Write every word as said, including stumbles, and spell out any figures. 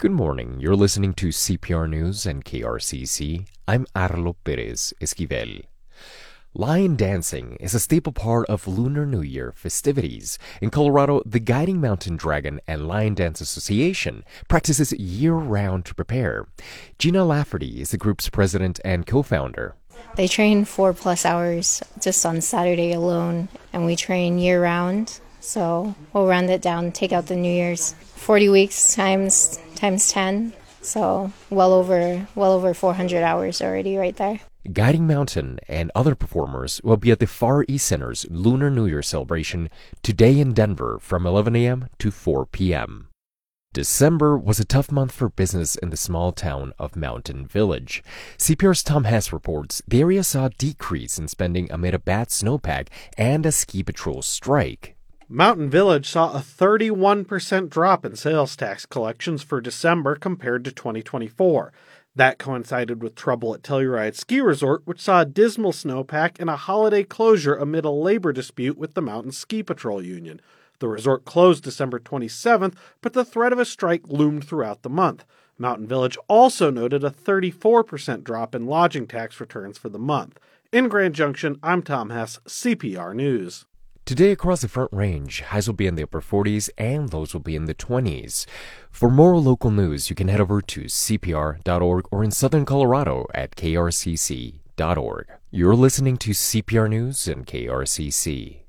Good morning. You're listening to C P R News and K R C C. I'm Arlo Perez Esquivel. Lion dancing is a staple part of Lunar New Year festivities. In Colorado, the Guiding Mountain Dragon and Lion Dance Association practices year-round to prepare. Gina Lafferty is the group's president and co-founder. They train four plus hours just on Saturday alone, and we train year-round. So we'll round it down, take out the New Year's. forty weeks times times ten, so well over well over four hundred hours already right there. Guiding Mountain and other performers will be at the Far East Center's Lunar New Year celebration today in Denver from eleven a.m. to four p.m. December was a tough month for business in the small town of Mountain Village. C P R's Tom Hess reports the area saw a decrease in spending amid a bad snowpack and a ski patrol strike. Mountain Village saw a thirty-one percent drop in sales tax collections for December compared to twenty twenty-four. That coincided with trouble at Telluride Ski Resort, which saw a dismal snowpack and a holiday closure amid a labor dispute with the Mountain Ski Patrol Union. The resort closed December twenty-seventh, but the threat of a strike loomed throughout the month. Mountain Village also noted a thirty-four percent drop in lodging tax returns for the month. In Grand Junction, I'm Tom Hess, C P R News. Today across the Front Range, highs will be in the upper forties and lows will be in the twenties. For more local news, you can head over to C P R dot org or in Southern Colorado at K R C C dot org. You're listening to C P R News and K R C C.